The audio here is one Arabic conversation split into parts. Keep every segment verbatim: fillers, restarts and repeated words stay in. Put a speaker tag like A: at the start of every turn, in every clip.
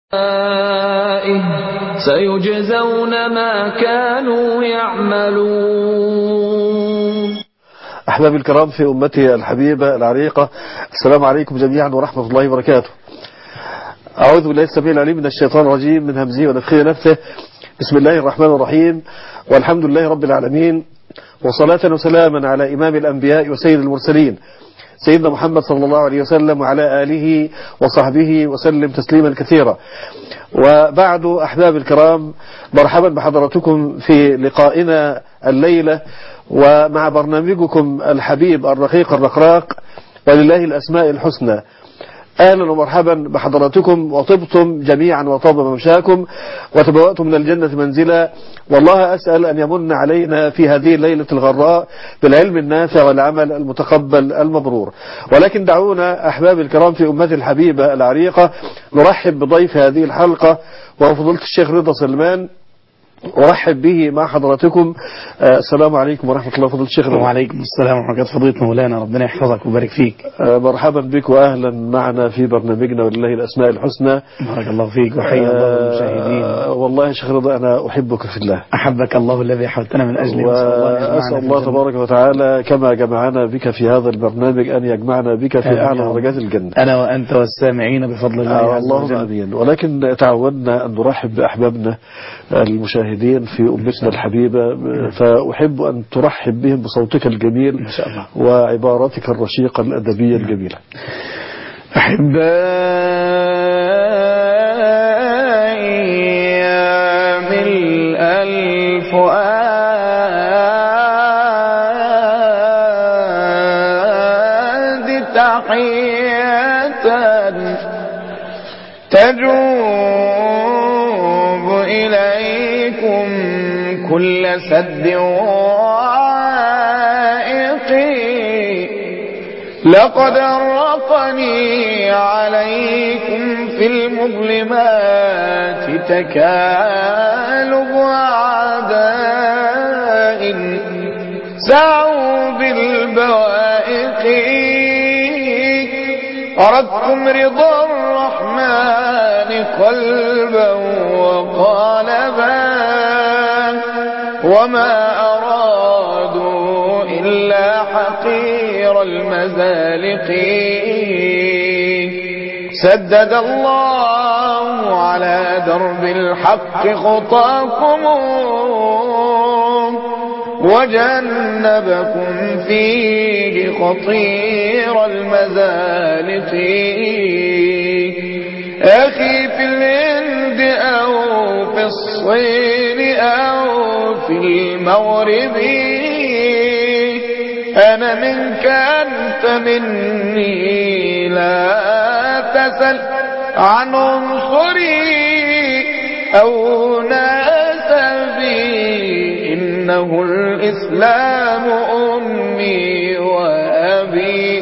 A: سيجزون ما كانوا يعملون.
B: أحبابي الكرام في أمتي الحبيبة العريقة، السلام عليكم جميعا ورحمة الله وبركاته. أعوذ بالله السميع العليم من الشيطان الرجيم من همزه ونفخه ونفثه. بسم الله الرحمن الرحيم، والحمد لله رب العالمين، وصلاة وسلاما على إمام الأنبياء وسيد المرسلين سيدنا محمد صلى الله عليه وسلم وعلى آله وصحبه وسلم تسليما كثيرا. وبعد أحباب الكرام، مرحبا بحضراتكم في لقائنا الليلة ومع برنامجكم الحبيب الرقيق الرقراق ولله الأسماء الحسنى. أهلا ومرحبا بحضراتكم، وطبتم جميعا وطاب ممشاكم وتبوأتم من الجنة منزلا. والله أسأل أن يمن علينا في هذه الليلة الغراء بالعلم النافع والعمل المتقبل المبرور. ولكن دعونا أحباب الكرام في أمتي الحبيبة العريقة نرحب بضيف هذه الحلقة وهو فضيلة الشيخ رضا سلمان. أرحب به مع حضراتكم. السلام عليكم ورحمة الله فضيلة الشيخ.
C: وعليكم السلام ورحمة الله فضيلة مولانا، ربنا يحفظك ويبارك فيك.
B: مرحبا بك وأهلا معنا في برنامجنا ولله الأسماء الحسنى.
C: بارك الله فيك وحيا الله المشاهدين.
B: والله يا شيخ رضا أنا أحبك في الله.
C: أحبك الله الذي أحببتنا من أجله،
B: وأسأل الله تبارك وتعالى كما جمعنا بك في هذا البرنامج أن يجمعنا بك في أعلى درجات الجنة،
C: أنا وأنت والسامعين بفضل الله عز وجل.
B: اللهم آمين. ولكن تعودنا أن نرحب بأحبابنا المشاهدين في أمتنا الحبيبة، فأحب أن ترحب بهم بصوتك الجميل
C: ما شاء الله
B: وعبارتك الرشيقة الأدبية الجميلة.
C: أحبائي يا ملء الفؤاد تحية تجوب إليكم كل سد وعائق، لقد أرقني عليكم في المظلمات تكالب أعداء سعوا بالبوائق، أردتم رضا الرحمن قلبا وقالبا، وما أرادوا إلا حقير المزالق. سدد الله على درب الحق خطاكم وجنبكم فيه خطير المزالق. أخي في الهند أو في الصين أو في المغرب، أنا منك أنت مني، لا تسل عن عنصري أو نسبي، إنه الإسلام أمي وأبي.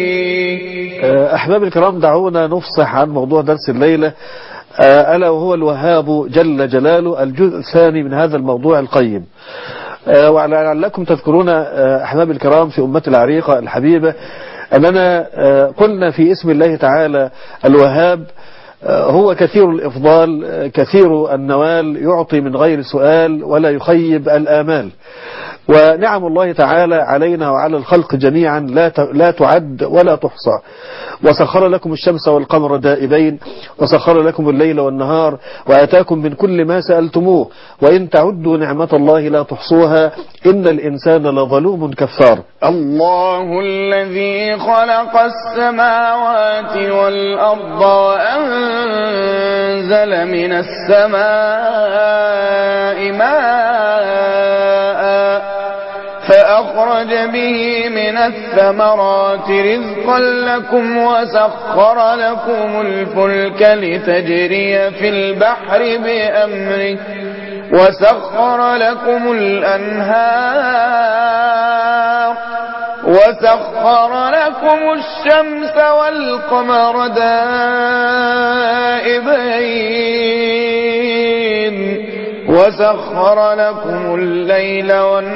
B: أحباب الكرام، دعونا نفصح عن موضوع درس الليلة، ألا وهو الوهاب جل جلاله، الجزء الثاني من هذا الموضوع القيم. ولعلكم تذكرون أحباب الكرام في أمتي العريقة الحبيبة أننا قلنا في اسم الله تعالى الوهاب هو كثير الإفضال كثير النوال، يعطي من غير سؤال ولا يخيب الآمال. ونعم الله تعالى علينا وعلى الخلق جميعا لا لا تعد ولا تحصى. وسخر لكم الشمس والقمر دائبين، وسخر لكم الليل والنهار، وآتاكم من كل ما سألتموه، وإن تعدوا نعمة الله لا تحصوها، إن الإنسان لظلوم كفار.
C: الله الذي خلق السماوات والأرض وأنزل من السماء ماء فأخرج به من الثمرات رزقا لكم، وسخر لكم الفلك لتجري في البحر بأمره، وسخر لكم الأنهار، وسخر لكم الشمس والقمر دائبين، وسخر لكم الليل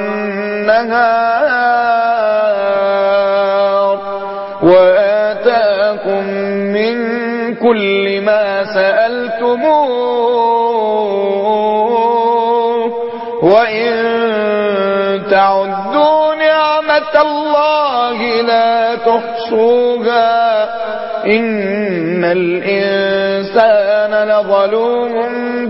C: والنهار، وآتاكم من كل ما سألتم
A: تحصوه وإن تعدوا نعمة الله لا تحصوها إن الإنسان لظلوم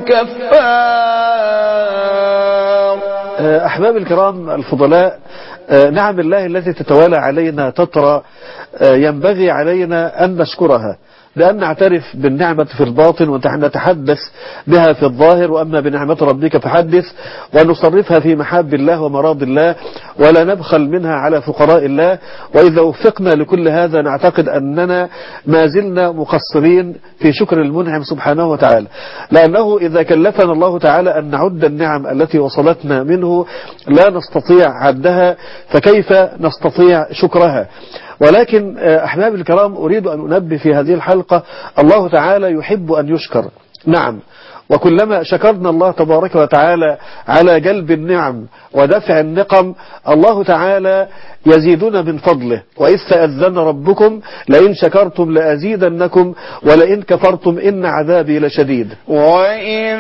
A: كفار.
B: أحباب الكرام الفضلاء، نعم الله التي تتوالى علينا تترى ينبغي علينا أن نشكرها، بأن نعترف بالنعمة في الباطن ونتحدث بها في الظاهر، وأما بنعمة ربك فحدث، ونصرفها في محاب الله ومراض الله، ولا نبخل منها على فقراء الله. وإذا وفقنا لكل هذا نعتقد أننا ما زلنا مقصرين في شكر المنعم سبحانه وتعالى، لأنه إذا كلفنا الله تعالى أن نعد النعم التي وصلتنا منه لا نستطيع عدها، فكيف نستطيع شكرها؟ ولكن أحباب الكرام، أريد أن أنبه في هذه الحلقة، الله تعالى يحب أن يشكر. نعم، وكلما شكرنا الله تبارك وتعالى على جلب النعم ودفع النقم، الله تعالى يزيدنا من فضله. وإذ تأذن ربكم لئن شكرتم لأزيدنكم ولئن كفرتم إن عذابي لشديد.
A: وإذ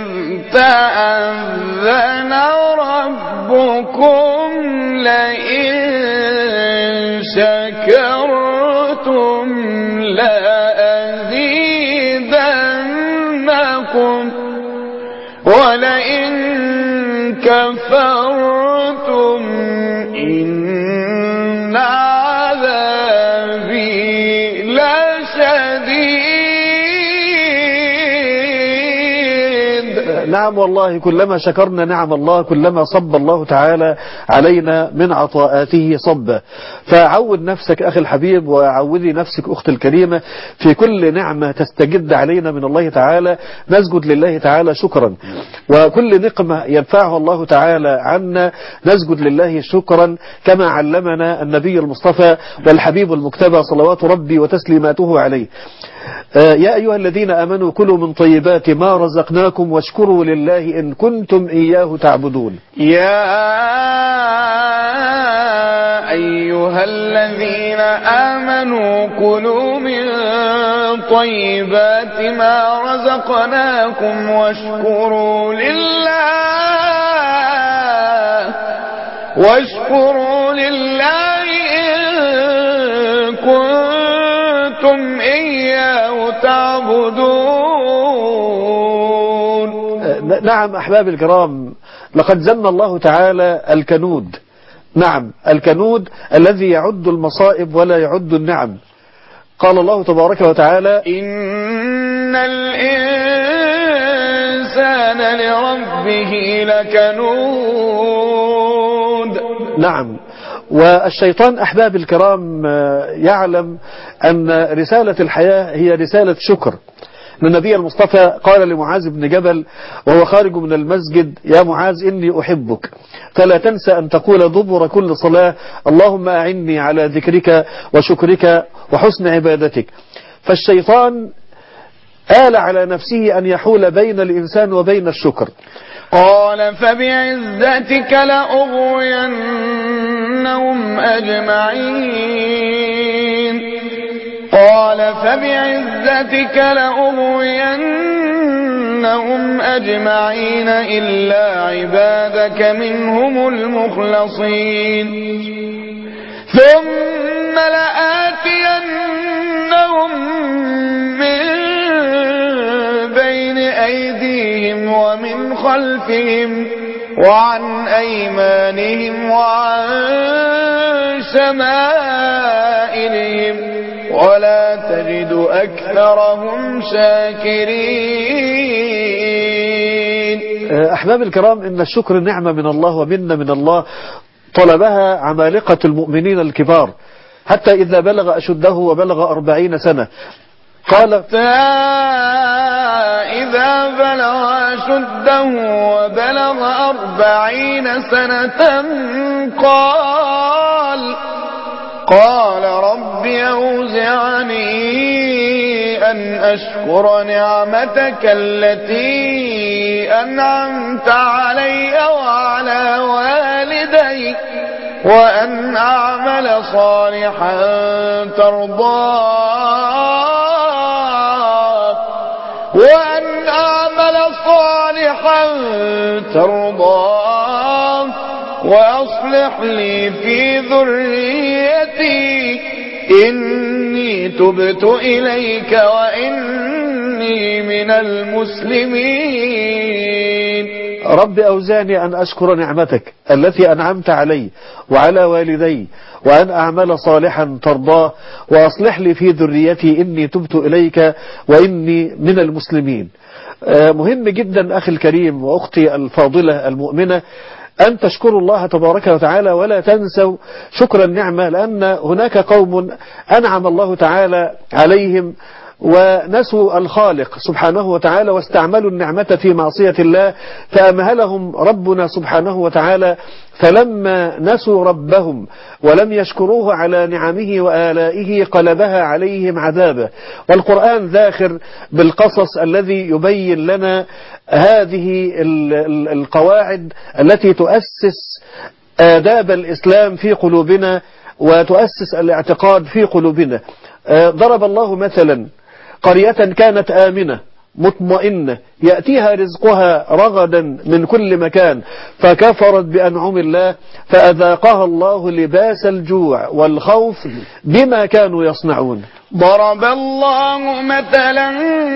A: تأذن ربكم لئن شكرتم لأزيدنكم ولئن كفرتم إن عذابي لشديد.
B: نعم والله، كلما شكرنا نعم الله كلما صب الله تعالى علينا من عطاءاته صبا. فعود نفسك أخي الحبيب، وعودي نفسك أختي الكريمة، في كل نعمة تستجد علينا من الله تعالى نسجد لله تعالى شكرا، وكل نقمة يدفعها الله تعالى عنا نسجد لله شكرا، كما علمنا النبي المصطفى والحبيب المجتبى صلوات ربي وتسليماته عليه. يا أيها الذين آمنوا كلوا من طيبات ما رزقناكم واشكروا لله إن كنتم إياه تعبدون.
A: يا أيها الذين آمنوا كلوا من طيبات ما رزقناكم واشكروا لله واشكروا لله إن كنتم إياه تعبدون.
B: نعم أحباب الكرام، لقد زن الله تعالى الكنود. نعم، الكنود الذي يعد المصائب ولا يعد النعم. قال الله تبارك وتعالى:
A: إن الإنسان لربه لكنود.
B: نعم، والشيطان أحباب الكرام يعلم أن رسالة الحياة هي رسالة شكر. النبي المصطفى قال لمعاذ بن جبل وهو خارج من المسجد: يا معاذ إني أحبك، فلا تنسى أن تقول دبر كل صلاة: اللهم أعني على ذكرك وشكرك وحسن عبادتك. فالشيطان آل على نفسه أن يحول بين الإنسان وبين الشكر.
A: قال فبعزتك لأغوينهم أجمعين قال فبعزتك لأغوينهم أجمعين إلا عبادك منهم المخلصين ثم لآتينهم من بين أيديهم ومن خلفهم وعن أيمانهم وعن شمائلهم ولا تجد أكثرهم شاكرين.
B: أحباب الكرام، إن الشكر نعمة من الله ومنة من الله طلبها عمالقة المؤمنين الكبار، حتى إذا بلغ أشده وبلغ أربعين سنة قال
A: حتى إذا بلغ أشده وبلغ أربعين سنة قال قال رب أوزعني أن أشكر نعمتك التي أنعمت علي وعلى والدي وأن أعمل صالحا ترضاه وأن ترضاه وأصلح لي في ذريتي إني تبت إليك وإني من المسلمين.
B: رب أوزعني أن أشكر نعمتك التي أنعمت علي وعلى والدي وأن أعمل صالحا ترضاه وأصلح لي في ذريتي إني تبت إليك وإني من المسلمين. مهم جدا أخي الكريم وأختي الفاضلة المؤمنة أن تشكروا الله تبارك وتعالى ولا تنسوا شكر النعمة، لأن هناك قوم أنعم الله تعالى عليهم ونسوا الخالق سبحانه وتعالى واستعملوا النعمة في معصية الله فأمهلهم ربنا سبحانه وتعالى، فلما نسوا ربهم ولم يشكروه على نعمه وآلائه قلبها عليهم عذابه. والقرآن ذاخر بالقصص الذي يبين لنا هذه القواعد التي تؤسس آداب الإسلام في قلوبنا وتؤسس الاعتقاد في قلوبنا. ضرب الله مثلا قرية كانت آمنة مطمئنة يأتيها رزقها رغدا من كل مكان فكفرت بأنعم الله فأذاقها الله لباس الجوع والخوف بما كانوا يصنعون.
A: ضرب الله مثلا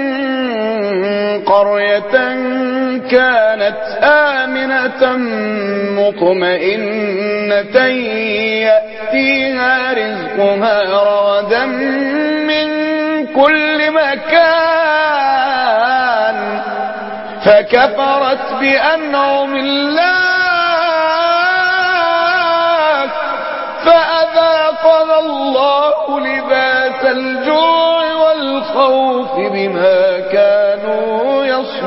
A: قرية كانت آمنة مطمئنة يأتيها رزقها رغدا من كل مكان فكفرت بأنعم الله فأذاقها الله لباس الجوع والخوف بما كانوا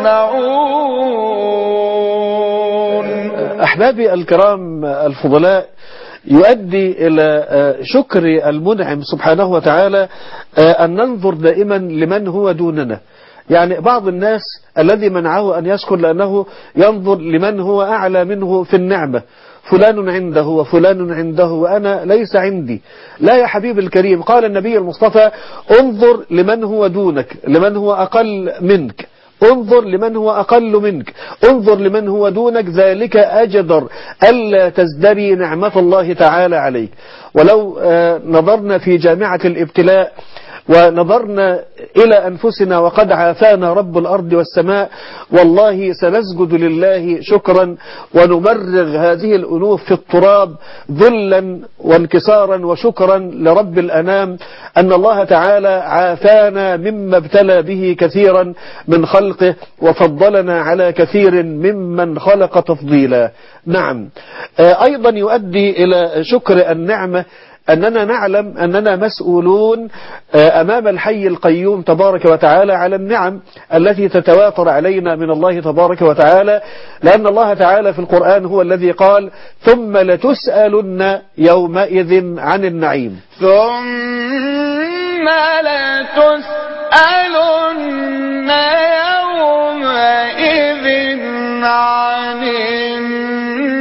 A: يصنعون.
B: أحبابي الكرام الفضلاء، يؤدي إلى شكر المنعم سبحانه وتعالى أن ننظر دائما لمن هو دوننا. يعني بعض الناس الذي منعه أن يشكر لأنه ينظر لمن هو أعلى منه في النعمة، فلان عنده وفلان عنده وأنا ليس عندي. لا يا حبيبي الكريم، قال النبي المصطفى انظر لمن هو دونك، لمن هو أقل منك، انظر لمن هو أقل منك، انظر لمن هو دونك، ذلك أجدر ألا تزدري نعمة الله تعالى عليك. ولو نظرنا في جامعة الابتلاء ونظرنا إلى أنفسنا وقد عافانا رب الأرض والسماء، والله سنسجد لله شكرا ونمرغ هذه الأنوف في التراب ذلا وانكسارا وشكرا لرب الأنام أن الله تعالى عافانا مما ابتلى به كثيرا من خلقه وفضلنا على كثير ممن خلق تفضيلا. نعم، أيضا يؤدي إلى شكر النعمة أننا نعلم أننا مسؤولون أمام الحي القيوم تبارك وتعالى على النعم التي تتواتر علينا من الله تبارك وتعالى، لأن الله تعالى في القرآن هو الذي قال ثم لتسألن يومئذ عن النعيم.
A: ثم لتسألن يومئذ عن النعيم.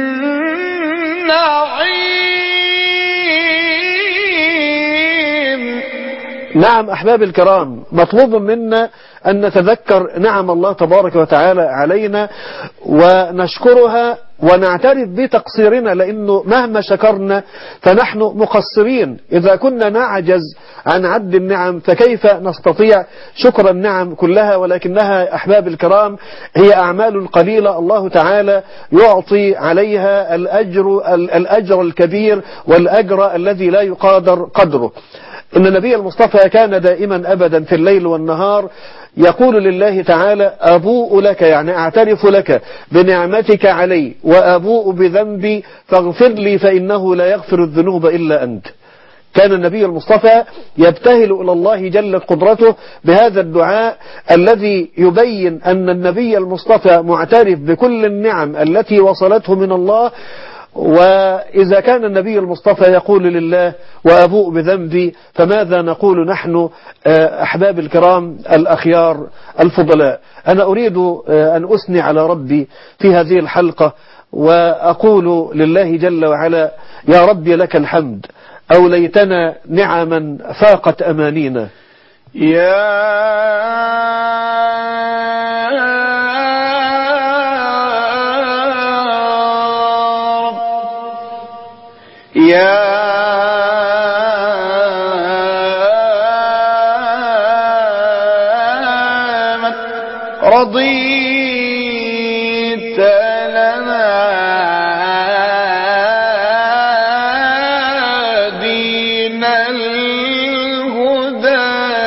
B: نعم أحباب الكرام، مطلوب منا أن نتذكر نعم الله تبارك وتعالى علينا ونشكرها ونعترف بتقصيرنا، لأنه مهما شكرنا فنحن مقصرين. إذا كنا نعجز عن عد النعم فكيف نستطيع شكر النعم كلها؟ ولكنها أحباب الكرام هي أعمال قليلة الله تعالى يعطي عليها الأجر, الأجر الكبير والأجر الذي لا يقادر قدره. إن النبي المصطفى كان دائما أبدا في الليل والنهار يقول لله تعالى أبوء لك، يعني أعترف لك بنعمتك علي وأبوء بذنبي فاغفر لي فإنه لا يغفر الذنوب إلا أنت. كان النبي المصطفى يبتهل إلى الله جلت قدرته بهذا الدعاء الذي يبين أن النبي المصطفى معترف بكل النعم التي وصلته من الله. وإذا كان النبي المصطفى يقول لله وأبوء بذنبي فماذا نقول نحن أحباب الكرام الأخيار الفضلاء؟ أنا أريد أن أثني على ربي في هذه الحلقة وأقول لله جل وعلا يا ربي لك الحمد، أوليتنا نعما فاقت أمانينا.
A: يا يا من رضيت لنا دين الهدى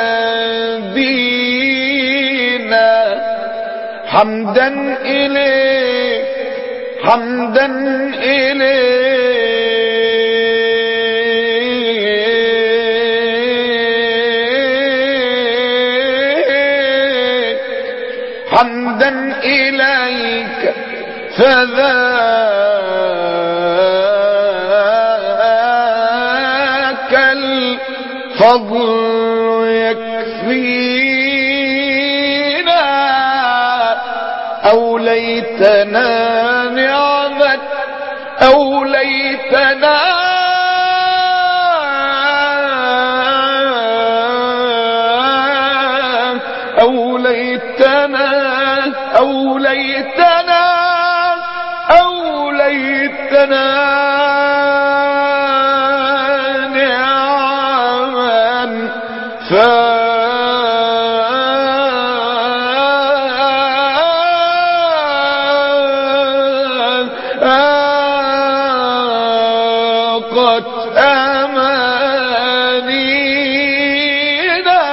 A: دينا حمدا إليك حمدا إليك حمدا إليك فذاك الفضل يكفينا أوليتنا نعمة أوليتنا أوليتنا أوليتنا أوليتنا نعما فاقت أمانينا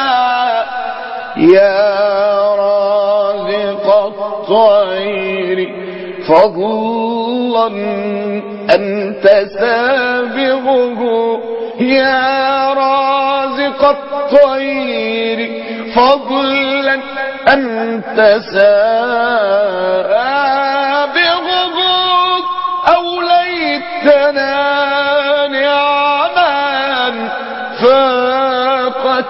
A: يا رازق الطير فضلا أنت سابغه يا رازق الطير فضلا أنت سابغه أوليتنا نعما فاقت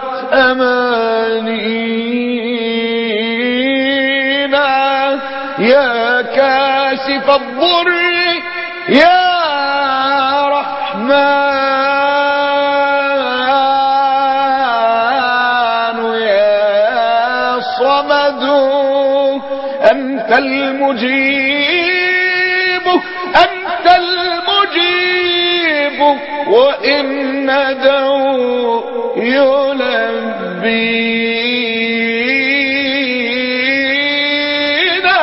A: أمانينا يا كاشف الضر يا رحمن يا صمد أنت المجيب أنت المجيب وإن ندعو يلبينا.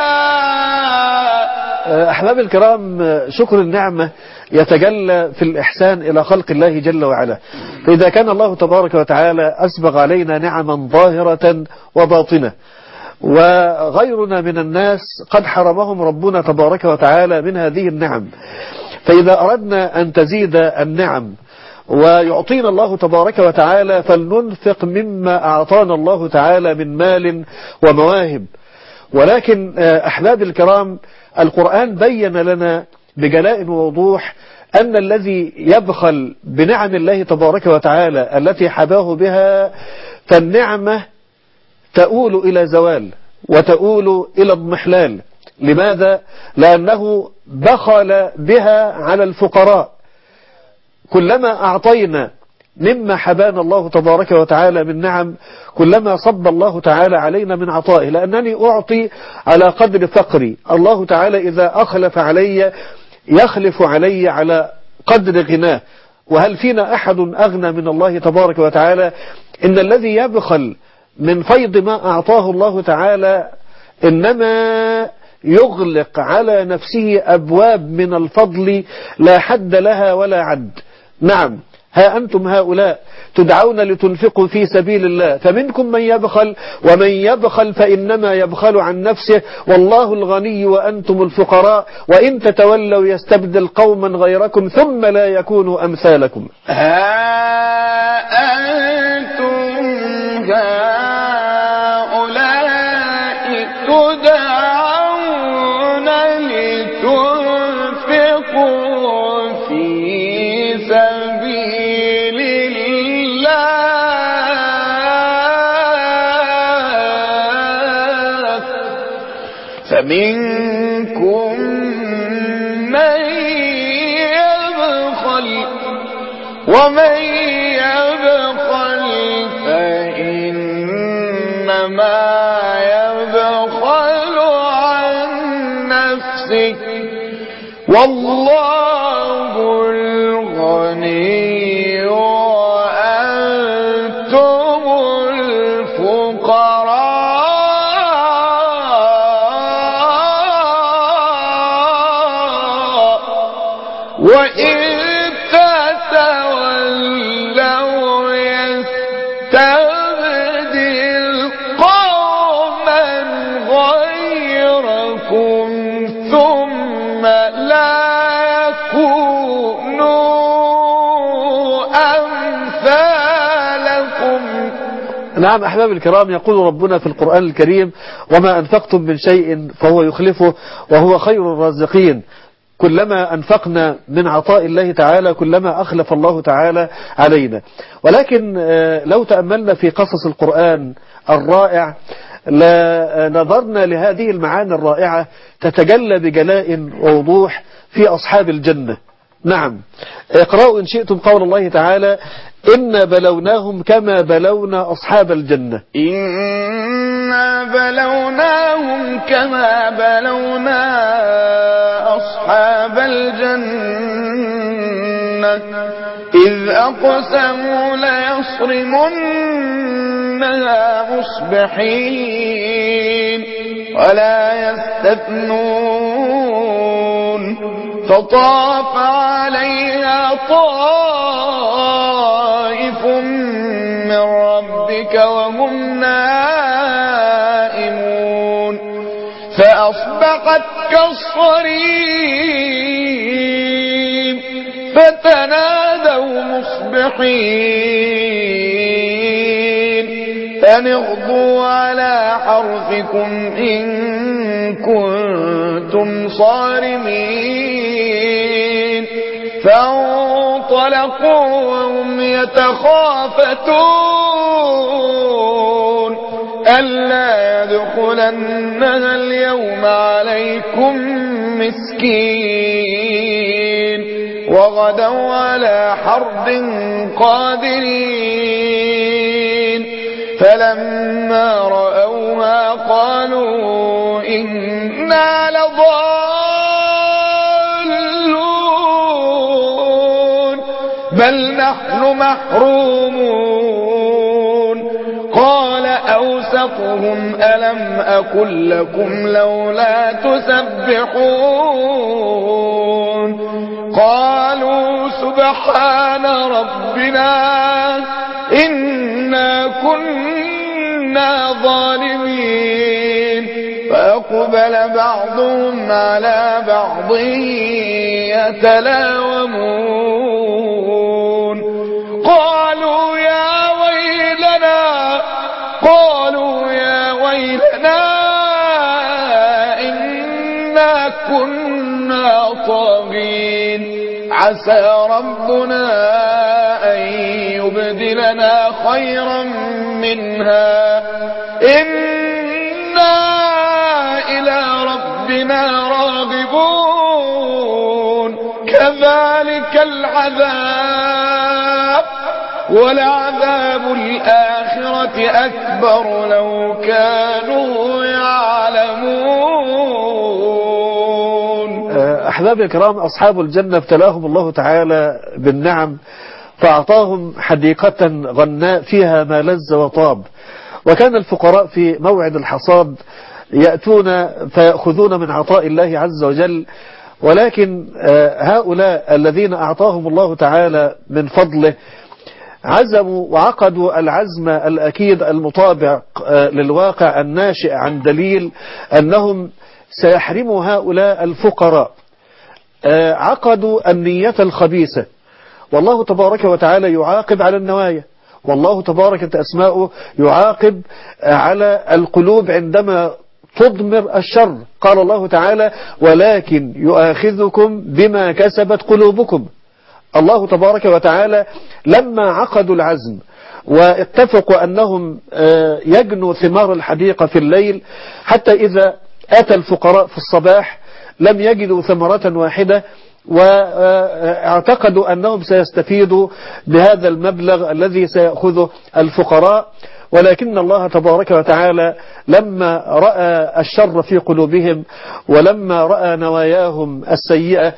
B: أحباب الكرام، شكر النعمة يتجلى في الإحسان إلى خلق الله جل وعلا. فإذا كان الله تبارك وتعالى أسبغ علينا نعما ظاهرة وباطنة، وغيرنا من الناس قد حرمهم ربنا تبارك وتعالى من هذه النعم، فإذا أردنا أن تزيد النعم ويعطينا الله تبارك وتعالى فلننفق مما أعطانا الله تعالى من مال ومواهب. ولكن أحباب الكرام، القرآن بين لنا بجلاء ووضوح أن الذي يبخل بنعم الله تبارك وتعالى التي حباه بها فالنعمة تؤول إلى زوال وتؤول إلى اضمحلال. لماذا؟ لأنه بخل بها على الفقراء. كلما أعطينا مما حبانا الله تبارك وتعالى من نعم كلما صب الله تعالى علينا من عطائه، لأنني أعطي على قدر فقري. الله تعالى إذا أخلف علي يخلف علي على قدر غناه. وهل فينا أحد أغنى من الله تبارك وتعالى؟ إن الذي يبخل من فيض ما أعطاه الله تعالى إنما يغلق على نفسه أبواب من الفضل لا حد لها ولا عد. نعم، ها أنتم هؤلاء تدعون لتنفقوا في سبيل الله، فمنكم من يبخل، ومن يبخل فإنما يبخل عن نفسه، والله الغني وأنتم الفقراء، وإن تتولوا يستبدل قوما غيركم ثم لا يكونوا أمثالكم.
A: ها أنتم هؤلاء تدعون لتنفقوا في سبيل الله، فمنكم من يبخل، ومن يبخل فإنما يبخل عن نفسه، والله الغني وإن تتولوا يستبدل قوما غيركم ثم لا يكونوا أمثالكم.
B: نعم أحباب الكرام، يقول ربنا في القرآن الكريم: وما أنفقتم من شيء فهو يخلفه وهو خير الرازقين. كلما أنفقنا من عطاء الله تعالى كلما أخلف الله تعالى علينا. ولكن لو تأملنا في قصص القرآن الرائع لنظرنا لهذه المعاني الرائعة تتجلى بجلاء ووضوح في أصحاب الجنة. نعم، اقرأوا إن شئتم قول الله تعالى: إنا بلوناهم كما بلونا أصحاب الجنة.
A: إنا بلوناهم كما بلونا أصحاب الجنة إذ أقسموا ليصرمنها مصبحين ولا يستثنون فطاف عليها طائف من ربك وهم نائمون فأصبحت كالصريم فتنادوا مصبحين أن اغدوا على حرثكم إن كنتم صارمين فانطلقوا وهم يتخافتون ألا يدخلنها اليوم عليكم مسكين وغدوا على حرد قادرين فلما رأوها قالوا إنا لضالون بل نحن محرومون قال أوسطهم ألم أقل لكم لولا تسبحون قالوا سبحان ربنا إنا كنا ظالمين فأقبل بعضهم على بعض يتلاومون قالوا يا ويلنا قالوا يا ويلنا إنا كنا طاغين عسى ربنا أن يبدلنا خيرا منها إنا إلى ربنا راغبون كذلك العذاب ولعذاب الآخرة أكبر لو كانوا يعلمون.
B: أحباب الكرام، أصحاب الجنة ابتلاهم الله تعالى بالنعم فأعطاهم حديقة غناء فيها ما لذ وطاب. وكان الفقراء في موعد الحصاد يأتون فيأخذون من عطاء الله عز وجل، ولكن هؤلاء الذين أعطاهم الله تعالى من فضله عزموا وعقدوا العزم الأكيد المطابق للواقع الناشئ عن دليل أنهم سيحرموا هؤلاء الفقراء. عقدوا النية الخبيثة، والله تبارك وتعالى يعاقب على النوايا، والله تبارك أسماؤه يعاقب على القلوب عندما تضمر الشر. قال الله تعالى ولكن يؤاخذكم بما كسبت قلوبكم. الله تبارك وتعالى لما عقدوا العزم واتفقوا أنهم يجنوا ثمار الحديقة في الليل، حتى إذا أتى الفقراء في الصباح لم يجدوا ثمرة واحدة، واعتقدوا أنهم سيستفيدوا بهذا المبلغ الذي سيأخذه الفقراء. ولكن الله تبارك وتعالى لما رأى الشر في قلوبهم ولما رأى نواياهم السيئة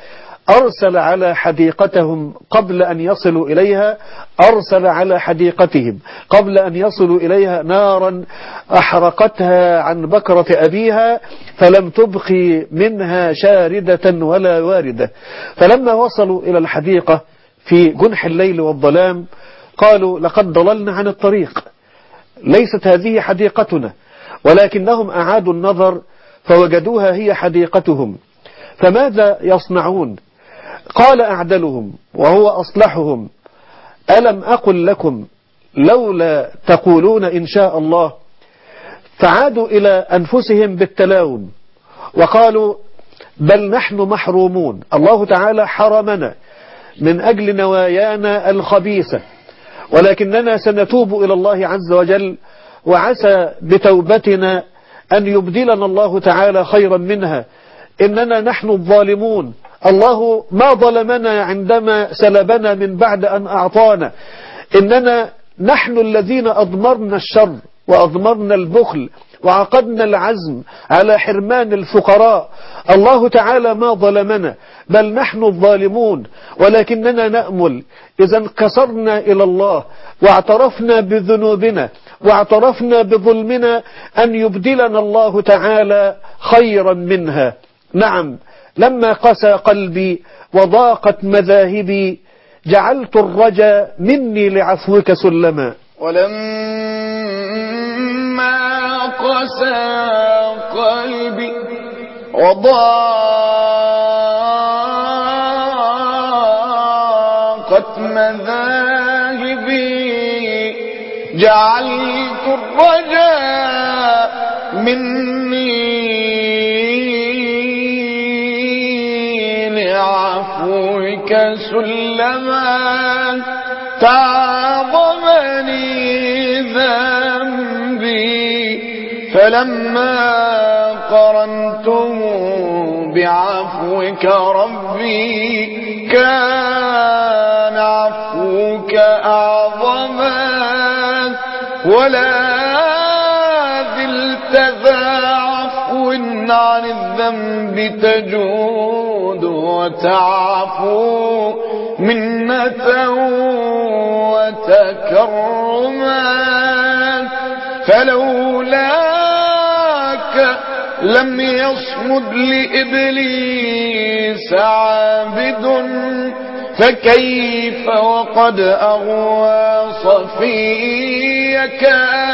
B: أرسل على حديقتهم قبل أن يصلوا إليها أرسل على حديقتهم قبل أن يصلوا إليها نارا أحرقتها عن بكرة أبيها فلم تبقي منها شاردة ولا واردة. فلما وصلوا إلى الحديقة في جنح الليل والظلام قالوا لقد ضللنا عن الطريق، ليست هذه حديقتنا، ولكنهم أعادوا النظر فوجدوها هي حديقتهم. فماذا يصنعون؟ قال أعدلهم وهو أصلحهم ألم أقل لكم لولا تقولون إن شاء الله؟ فعادوا إلى أنفسهم بالتلاون وقالوا بل نحن محرومون، الله تعالى حرمنا من أجل نوايانا الخبيثة، ولكننا سنتوب إلى الله عز وجل، وعسى بتوبتنا أن يبدلنا الله تعالى خيرا منها، إننا نحن الظالمون، الله ما ظلمنا عندما سلبنا من بعد أن أعطانا، إننا نحن الذين أضمرنا الشر وأضمرنا البخل وعقدنا العزم على حرمان الفقراء، الله تعالى ما ظلمنا بل نحن الظالمون، ولكننا نأمل إذا انكسرنا إلى الله واعترفنا بذنوبنا واعترفنا بظلمنا أن يبدلنا الله تعالى خيرا منها. نعم، لما قسى قلبي وضاقت مذاهبي جعلت الرجا مني لعفوك سلما.
A: ولما قسى قلبي وضاقت مذاهبي جعلت الرجا مني لعفوك سلما. تعظمني ذنبي فلما قرنته بعفوك ربي كان عفوك أعظما. ولا زلت ذا عفو عن الذنب تجود وتعفو منة وتكرما. فلولاك لم يصمد لإبليس عابد فكيف وقد أغوى صفيك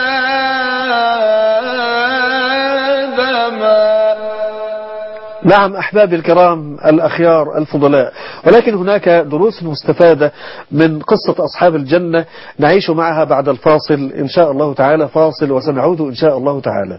A: آدما.
B: نعم أحبابي الكرام الأخيار الفضلاء، ولكن هناك دروس مستفادة من قصة أصحاب الجنة نعيش معها بعد الفاصل إن شاء الله تعالى. فاصل وسنعود إن شاء الله تعالى.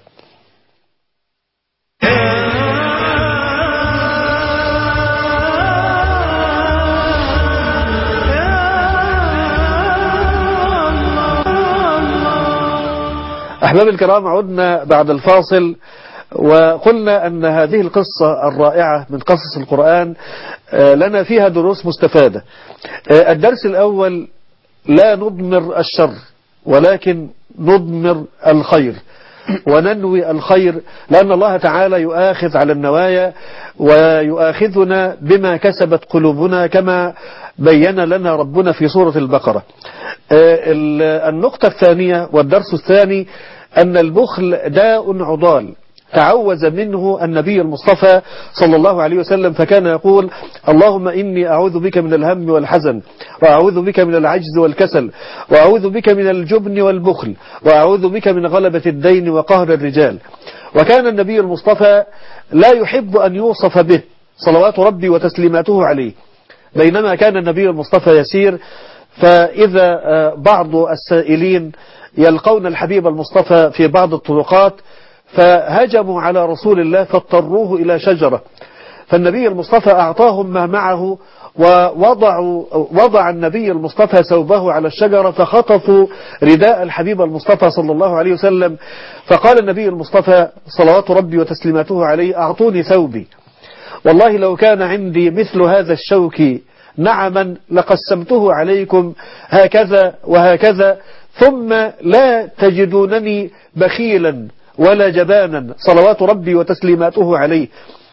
B: أحبابي الكرام، عدنا بعد الفاصل وقلنا أن هذه القصة الرائعة من قصص القرآن لنا فيها دروس مستفادة. الدرس الأول: لا نضمر الشر ولكن نضمر الخير وننوي الخير، لأن الله تعالى يؤاخذ على النوايا ويؤاخذنا بما كسبت قلوبنا كما بين لنا ربنا في سورة البقرة. النقطة الثانية والدرس الثاني أن البخل داء عضال تعوذ منه النبي المصطفى صلى الله عليه وسلم، فكان يقول: اللهم إني أعوذ بك من الهم والحزن، وأعوذ بك من العجز والكسل، وأعوذ بك من الجبن والبخل، وأعوذ بك من غلبة الدين وقهر الرجال. وكان النبي المصطفى لا يحب أن يوصف به صلوات ربي وتسليماته عليه، بينما كان النبي المصطفى يسير، فإذا بعض السائلين يلقون الحبيب المصطفى في بعض الطرقات فهجموا على رسول الله فاضطروه إلى شجرة، فالنبي المصطفى أعطاهم ما معه، ووضعوا وضع النبي المصطفى ثوبه على الشجرة فخطفوا رداء الحبيب المصطفى صلى الله عليه وسلم، فقال النبي المصطفى صلوات ربي وتسليماته عليه: أعطوني ثوبي، والله لو كان عندي مثل هذا الشوك نعما لقسمته عليكم هكذا وهكذا، ثم لا تجدونني بخيلا ولا جبانا صلوات ربي وتسليماته عليه.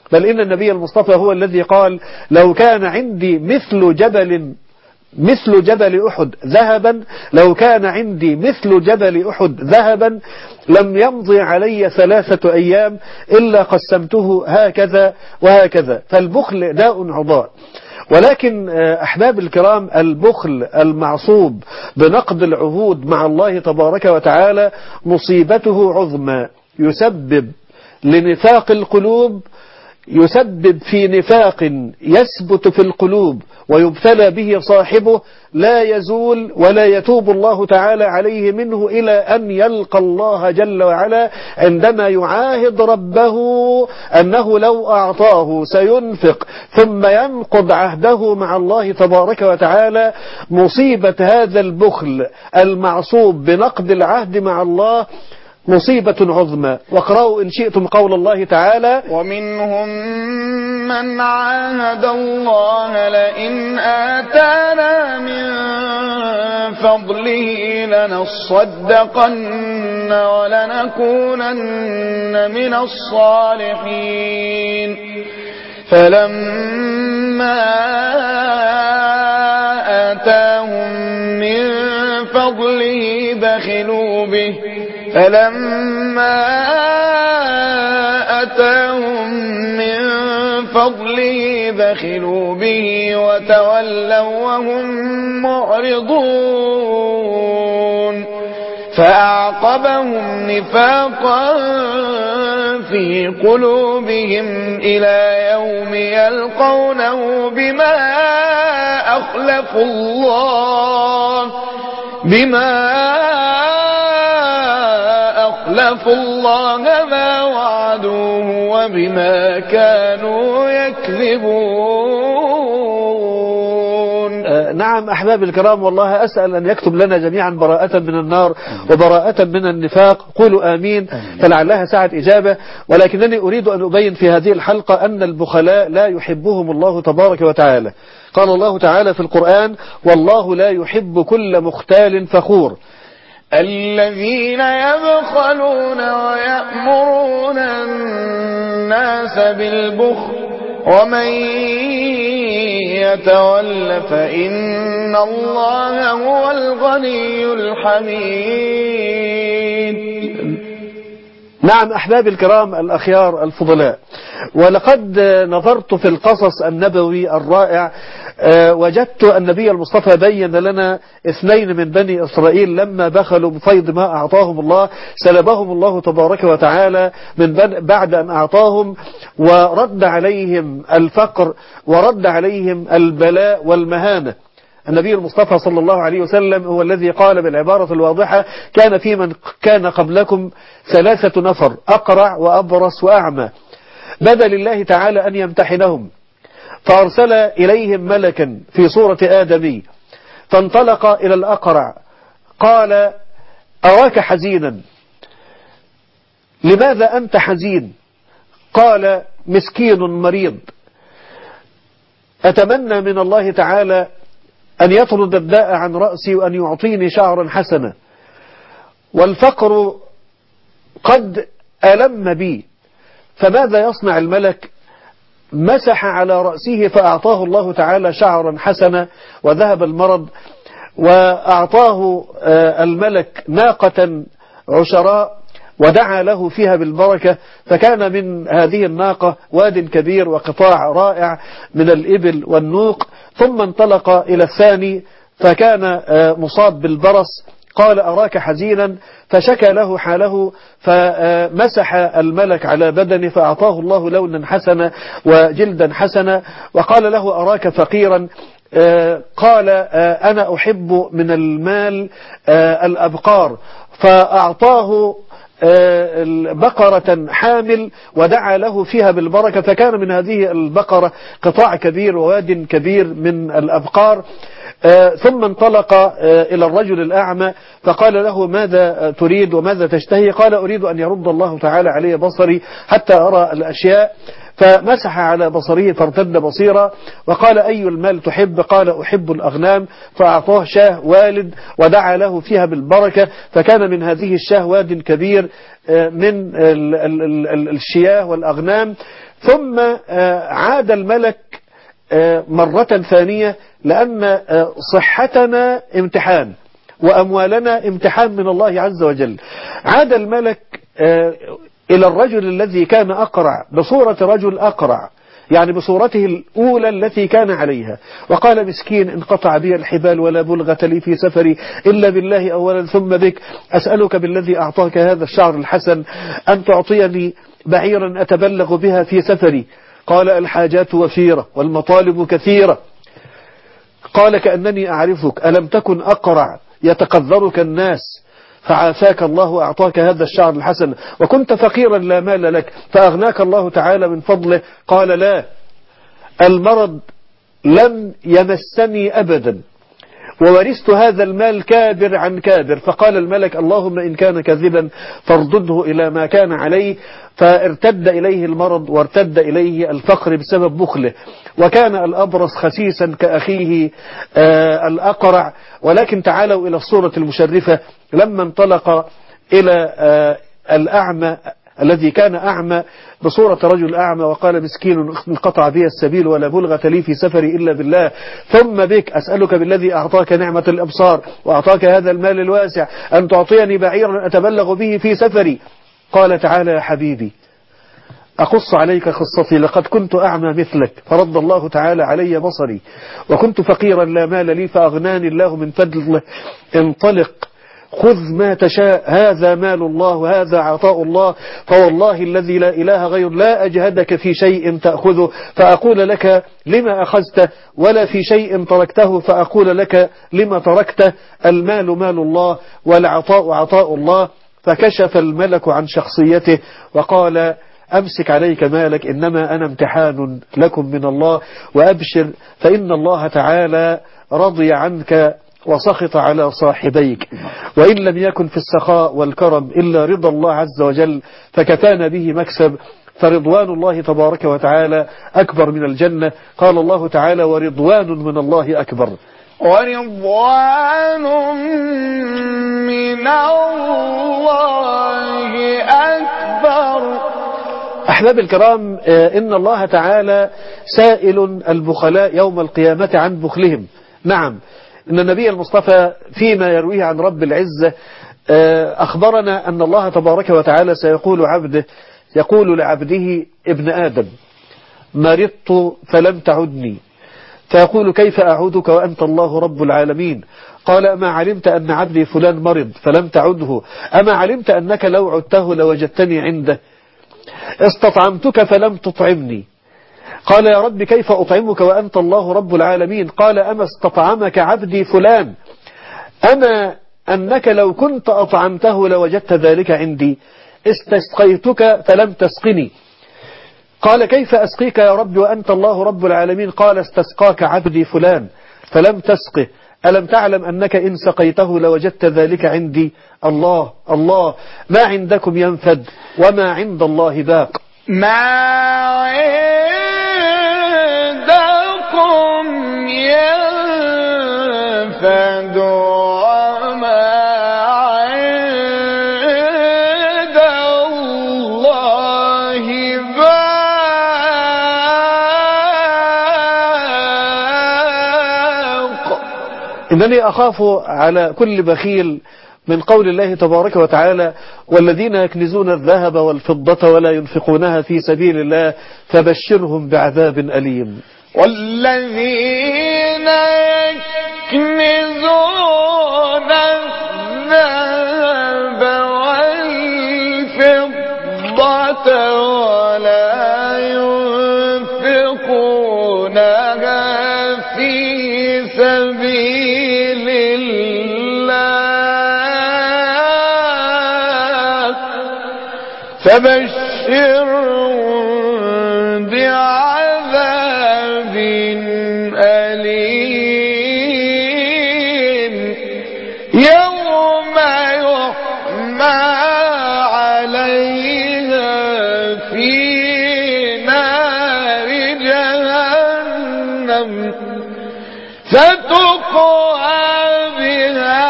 B: بل إن النبي المصطفى هو الذي قال لو كان عندي مثل جبل مثل جبل أحد ذهبا لو كان عندي مثل جبل أحد ذهبا لم يمضي علي ثلاثة أيام إلا قسمته هكذا وهكذا. فالبخل داء عضاء. ولكن أحباب الكرام البخل المعصوب بنقض العهود مع الله تبارك وتعالى مصيبته عظمى، يسبب لنفاق القلوب، يسبب في نفاق يثبت في القلوب ويبتلى به صاحبه لا يزول ولا يتوب الله تعالى عليه منه إلى أن يلقى الله جل وعلا، عندما يعاهد ربه أنه لو أعطاه سينفق ثم ينقض عهده مع الله تبارك وتعالى. مصيبة هذا البخل المعصوب بنقض العهد مع الله مصيبة عظمى. واقرأوا إن شئتم قول الله تعالى:
A: ومنهم من عاهد الله لئن آتانا من فضله لنصدقن ولنكونن من الصالحين فلما آتاهم من فضله بخلوا به فلما أتاهم من فضله بخلوا به وتولوا وهم معرضون فأعقبهم نفاقا في قلوبهم إلى يوم يلقونه بما أخلفوا الله بما أخلفوا الله ما وعدوه وبما كانوا يكذبون.
B: آه نعم أحباب الكرام، والله أسأل أن يكتب لنا جميعا براءة من النار وبراءة من النفاق. قولوا آمين فلعلها ساعة إجابة. ولكنني أريد أن أبين في هذه الحلقة أن البخلاء لا يحبهم الله تبارك وتعالى. قال الله تعالى في القرآن: والله لا يحب كل مختال فخور.
A: الذين يبخلون ويأمرون الناس بالبخل ومن يتول فإن الله هو الغني الحميد.
B: نعم أحباب الكرام الأخيار الفضلاء، ولقد نظرت في القصص النبوي الرائع وجدت النبي المصطفى بين لنا اثنين من بني إسرائيل لما بخلوا بفيض ما أعطاهم الله سلبهم الله تبارك وتعالى من بعد أن أعطاهم، ورد عليهم الفقر ورد عليهم البلاء والمهانة. النبي المصطفى صلى الله عليه وسلم هو الذي قال بالعبارة الواضحة: كان في من كان قبلكم ثلاثة نفر أقرع وأبرص وأعمى، بدا لله تعالى أن يمتحنهم فأرسل إليهم ملكا في صورة آدمي، فانطلق إلى الأقرع قال: أراك حزينا، لماذا أنت حزين؟ قال: مسكين مريض، أتمنى من الله تعالى أن يطرد الداء عن رأسي وأن يعطيني شعرا حسنا، والفقر قد ألم بي. فماذا يصنع الملك؟ مسح على رأسه فأعطاه الله تعالى شعرا حسنا وذهب المرض، وأعطاه الملك ناقة عشراء ودعا له فيها بالبركة، فكان من هذه الناقة واد كبير وقطاع رائع من الإبل والنوق. ثم انطلق إلى الثاني فكان مصاب بالبرص، قال: أراك حزينا، فشكى له حاله، فمسح الملك على بدنه فأعطاه الله لونا حسنا وجلدا حسنا، وقال له: أراك فقيرا، قال: أنا أحب من المال الأبقار، فأعطاه بقرة حامل ودعا له فيها بالبركة، فكان من هذه البقرة قطاع كبير وواد كبير من الأبقار. ثم انطلق إلى الرجل الأعمى فقال له: ماذا تريد وماذا تشتهي؟ قال: أريد أن يرد الله تعالى علي بصري حتى أرى الأشياء. فمسح على بصره فارتد بصيرا، وقال: أي المال تحب؟ قال: أحب الأغنام، فأعطاه شاه والد ودعا له فيها بالبركة، فكان من هذه الشاه واد كبير من الشياه والأغنام. ثم عاد الملك مرة ثانية لأن صحتنا امتحان وأموالنا امتحان من الله عز وجل. عاد الملك إلى الرجل الذي كان أقرع بصورة رجل أقرع، يعني بصورته الأولى التي كان عليها، وقال: مسكين انقطع بي الحبال ولا بلغة لي في سفري إلا بالله أولا ثم بك، أسألك بالذي أعطاك هذا الشعر الحسن أن تعطيني بعيرا أتبلغ بها في سفري. قال: الحاجات وفيرة والمطالب كثيرة. قال: كأنني أعرفك، ألم تكن أقرع يتقذرك الناس فعافاك الله وأعطاك هذا الشعر الحسن، وكنت فقيرا لا مال لك فأغناك الله تعالى من فضله؟ قال: لا، المرض لم يمسني أبدا وورثت هذا المال كابر عن كابر. فقال الملك: اللهم إن كان كذبا فاردده إلى ما كان عليه. فارتد إليه المرض وارتد إليه الفقر بسبب بخله، وكان الأبرص خسيسا كأخيه آه الأقرع. ولكن تعالوا إلى الصورة المشرفة لما انطلق إلى آه الأعمى الذي كان أعمى بصورة رجل أعمى، وقال: مسكين انقطع بي السبيل ولا بلغة لي في سفري إلا بالله ثم بك، أسألك بالذي أعطاك نعمة الأبصار وأعطاك هذا المال الواسع أن تعطيني بعيرا أتبلغ به في سفري. قال تعالى: يا حبيبي أقص عليك قصتي، لقد كنت أعمى مثلك فرد الله تعالى علي بصري، وكنت فقيرا لا مال لي فأغناني الله من فضله. انطلق خذ ما تشاء، هذا مال الله وهذا عطاء الله، فوالله الذي لا إله غير لا أجهدك في شيء تأخذه فأقول لك لما أخذته، ولا في شيء تركته فأقول لك لما تركته. المال مال الله والعطاء عطاء الله. فكشف الملك عن شخصيته وقال: أمسك عليك مالك، إنما أنا امتحان لكم من الله، وأبشر فإن الله تعالى رضي عنك وسخط على صاحبيك، وإن لم يكن في السخاء والكرم إلا رضا الله عز وجل فكفانا به مكسب، فرضوان الله تبارك وتعالى أكبر من الجنة. قال الله تعالى: ورضوان من الله أكبر.
A: ورضوان من الله أكبر.
B: أحباب الكرام، إن الله تعالى سائل البخلاء يوم القيامة عن بخلهم. نعم، إن النبي المصطفى فيما يرويه عن رب العزة أخبرنا أن الله تبارك وتعالى سيقول عبده يقول لعبده: ابن آدم مرضت فلم تعدني، فيقول: كيف أعودك وأنت الله رب العالمين؟ قال: أما علمت أن عبدي فلان مرض فلم تعده؟ أما علمت أنك لو عدته لوجدتني عنده؟ استطعمتك فلم تطعمني. قال: يا رب كيف أطعمك وأنت الله رب العالمين؟ قال: أما استطعمك عبدي فلان؟ أما أنك لو كنت أطعمته لوجدت ذلك عندي؟ استسقيتك فلم تسقني. قال: كيف أسقيك يا رب وأنت الله رب العالمين؟ قال: استسقاك عبدي فلان فلم تسقه. ألم تعلم أنك إن سقيته لوجدت ذلك عندي؟ الله الله، ما عندكم ينفد وما عند الله باق.
A: ما عندكم ينفد وما عند الله باق.
B: إنني أخاف على كل بخيل من قول الله تبارك وتعالى: والذين يكنزون الذهب والفضة ولا ينفقونها في سبيل الله فبشرهم بعذاب أليم.
A: والذين يكنزون الذهب والفضة ولا ينفقونها في سبيل الله فبشرهم بعذاب أليم يوم يحمى عليها في نار جهنم فتقوى بها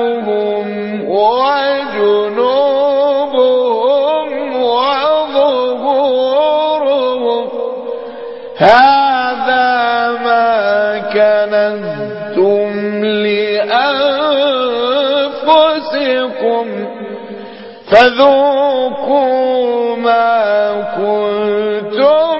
A: جباههم وجنوبهم وظهورهم هذا ما كنزتم لأنفسكم فذوقوا ما كنتم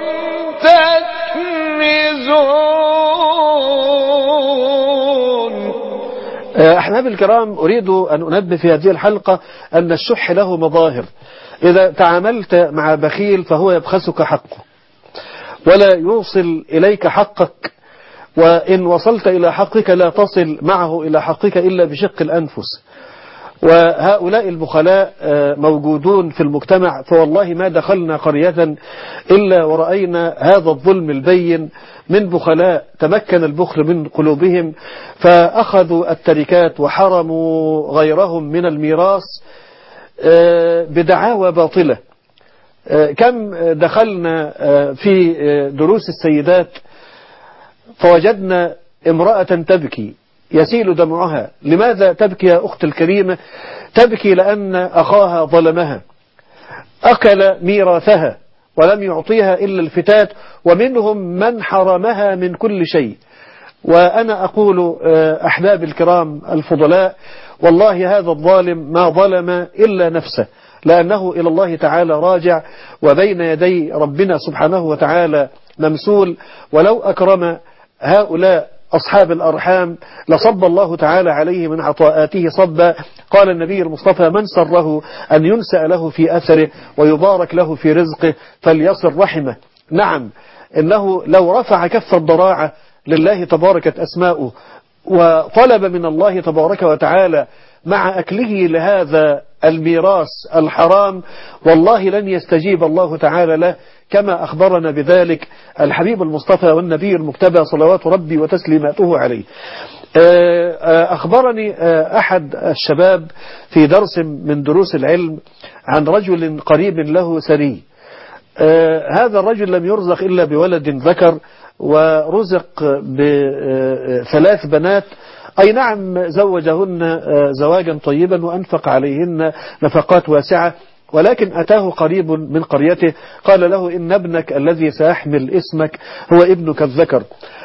A: تكنزون.
B: أحباب الكرام، أريد أن أنبه في هذه الحلقة أن الشح له مظاهر. إذا تعاملت مع بخيل فهو يبخسك حقه ولا يوصل إليك حقك، وإن وصلت إلى حقك لا تصل معه إلى حقك إلا بشق الأنفس. وهؤلاء البخلاء موجودون في المجتمع، فوالله ما دخلنا قرية إلا ورأينا هذا الظلم البين من بخلاء تمكن البخل من قلوبهم فأخذوا التركات وحرموا غيرهم من الميراث بدعاوى باطلة. كم دخلنا في دروس السيدات فوجدنا امرأة تبكي يسيل دمعها. لماذا تبكي يا أخت الكريمة؟ تبكي لأن أخاها ظلمها، أكل ميراثها ولم يعطيها إلا الفتات، ومنهم من حرمها من كل شيء. وأنا أقول أحباب الكرام الفضلاء، والله هذا الظالم ما ظلم إلا نفسه، لأنه إلى الله تعالى راجع وبين يدي ربنا سبحانه وتعالى ممسول. ولو أكرم هؤلاء أصحاب الأرحام لصب الله تعالى عليه من عطاءاته صبا. قال النبي المصطفى: من سره أن ينسأ له في أثره ويبارك له في رزقه فليصل رحمه. نعم، إنه لو رفع كف الضراعة لله تباركت أسماؤه وطلب من الله تبارك وتعالى مع أكله لهذا الميراث الحرام، والله لن يستجيب الله تعالى له، كما أخبرنا بذلك الحبيب المصطفى والنبي المجتبى صلوات ربي وتسليماته عليه. أخبرني أحد الشباب في درس من دروس العلم عن رجل قريب له ثري. هذا الرجل لم يرزق إلا بولد ذكر، ورزق بثلاث بنات. أي نعم، زوجهن زواجا طيبا وأنفق عليهن نفقات واسعة، ولكن أتاه قريب من قريته قال له: إن ابنك الذي سيحمل اسمك هو ابنك الذكر،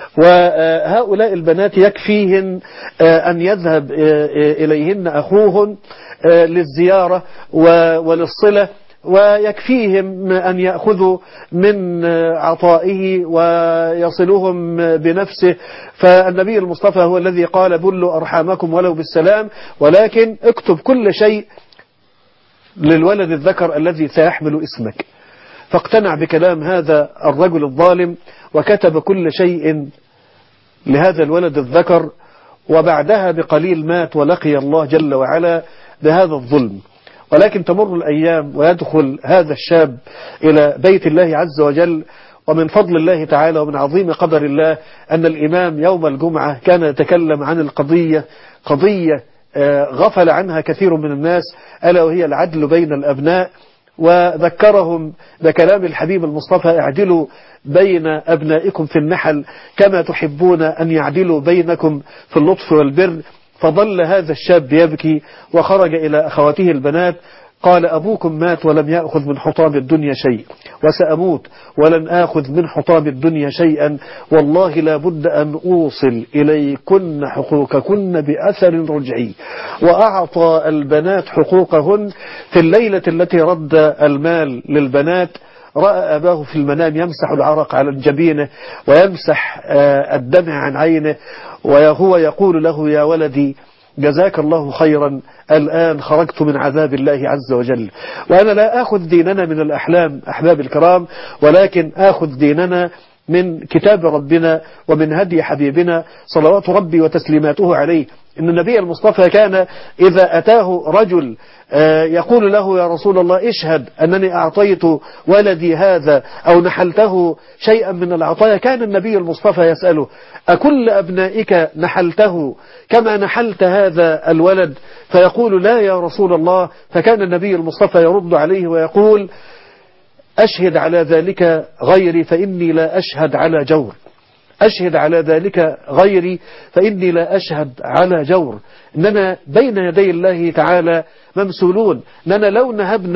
B: وهؤلاء البنات يكفيهن أن يذهب إليهن أخوهن للزيارة وللصلة، ويكفيهم أن يأخذوا من عطائه ويصلهم بنفسه. فالنبي المصطفى هو الذي قال: بلوا أرحامكم ولو بالسلام، ولكن اكتب كل شيء للولد الذكر الذي سيحمل اسمك. فاقتنع بكلام هذا الرجل الظالم وكتب كل شيء لهذا الولد الذكر، وبعدها بقليل مات ولقي الله جل وعلا بهذا الظلم. ولكن تمر الأيام ويدخل هذا الشاب إلى بيت الله عز وجل، ومن فضل الله تعالى ومن عظيم قدر الله أن الإمام يوم الجمعة كان يتكلم عن القضية، قضية غفل عنها كثير من الناس، ألا وهي العدل بين الأبناء. وذكرهم بكلام الحبيب المصطفى: اعدلوا بين أبنائكم في النحل كما تحبون أن يعدلوا بينكم في اللطف والبر. فظل هذا الشاب يبكي وخرج إلى أخواته البنات قال: أبوكم مات ولم يأخذ من حطام الدنيا شيء، وسأموت ولن آخذ من حطام الدنيا شيئا، والله لا بد أن أوصل إليكن حقوقكن بأثر رجعي. وأعطى البنات حقوقهن. في الليلة التي رد المال للبنات رأى أباه في المنام يمسح العرق على جبينه ويمسح الدمع عن عينه، وهو يقول له: يا ولدي جزاك الله خيرا، الآن خرجت من عذاب الله عز وجل. وأنا لا أخذ ديننا من الأحلام أحباب الكرام، ولكن أخذ ديننا من كتاب ربنا ومن هدي حبيبنا صلوات ربي وتسليماته عليه. إن النبي المصطفى كان إذا أتاه رجل يقول له: يا رسول الله اشهد أنني أعطيت ولدي هذا أو نحلته شيئا من العطايا، كان النبي المصطفى يسأله: أكل أبنائك نحلته كما نحلت هذا الولد؟ فيقول: لا يا رسول الله. فكان النبي المصطفى يرد عليه ويقول: أشهد على ذلك غيري فإني لا أشهد على جور، أشهد على ذلك غيري فإني لا أشهد على جور. إننا بين يدي الله تعالى ممسولون، إننا لو نهبنا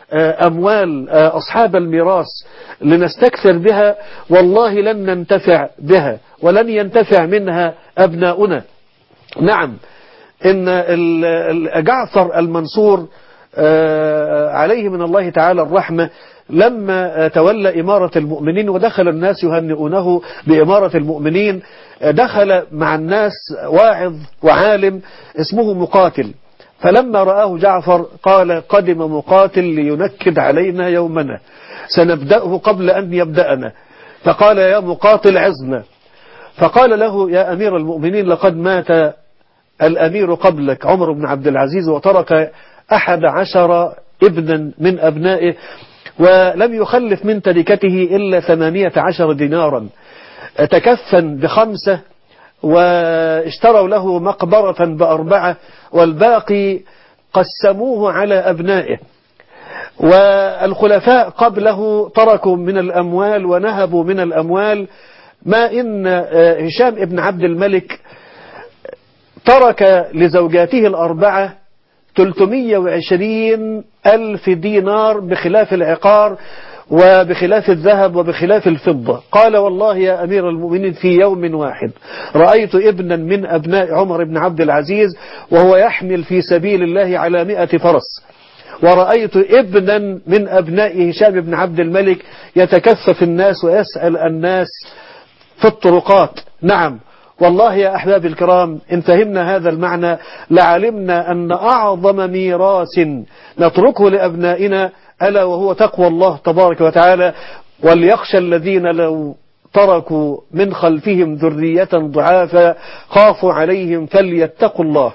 B: أموال أصحاب الميراث لنستكثر بها، والله لن ننتفع بها ولن ينتفع منها أبناؤنا. نعم، إن جعفر المنصور عليه من الله تعالى الرحمة لما تولى إمارة المؤمنين ودخل الناس يهنئونه بإمارة المؤمنين، دخل مع الناس واعظ وعالم اسمه مقاتل، فلما رآه جعفر قال: قدم مقاتل لينكد علينا يومنا، سنبدأه قبل أن يبدأنا. فقال: يا مقاتل عظنا. فقال له: يا أمير المؤمنين، لقد مات الأمير قبلك عمر بن عبد العزيز وترك أحد عشر ابنا من أبنائه، ولم يخلف من تركته إلا ثمانية عشر دينارا، تكفن بخمسة واشتروا له مقبرة بأربعة، والباقي قسموه على أبنائه. والخلفاء قبله تركوا من الأموال ونهبوا من الأموال، ما إن هشام ابن عبد الملك ترك لزوجاته الأربعة ثلاثمائة وعشرين ألف دينار بخلاف العقار وبخلاف الذهب وبخلاف الفضة. قال: والله يا أمير المؤمنين، في يوم واحد رأيت ابنا من أبناء عمر بن عبد العزيز وهو يحمل في سبيل الله على مئة فرس، ورأيت ابنا من أبناء هشام بن عبد الملك يتكفف الناس ويسأل الناس في الطرقات. نعم والله يا أحباب الكرام، إن فهمنا هذا المعنى لعلمنا أن أعظم ميراث نتركه لأبنائنا ألا وهو تقوى الله تبارك وتعالى. وليخشى الذين لو تركوا من خلفهم ذرية ضعافا خافوا عليهم فليتقوا الله.